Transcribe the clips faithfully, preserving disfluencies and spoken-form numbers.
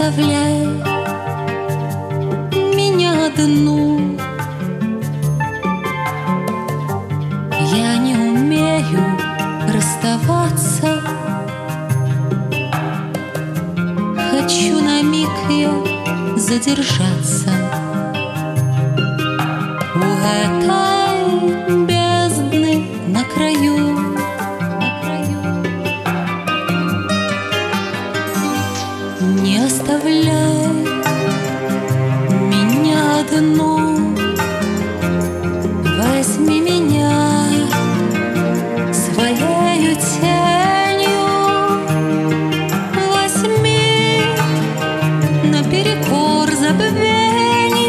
оставляй меня одну. Я не умею расставаться. Хочу на миг я задержаться у этой бездны на краю. Не оставляй меня одну, возьми меня своею тенью, возьми наперекор забвенью,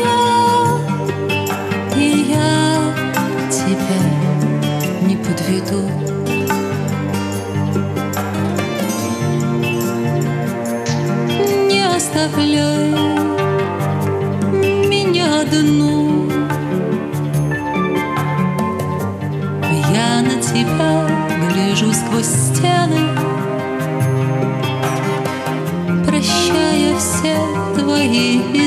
и я тебя не подведу. Оставляй меня одну. Я на тебя гляжу сквозь стены, прощая все твои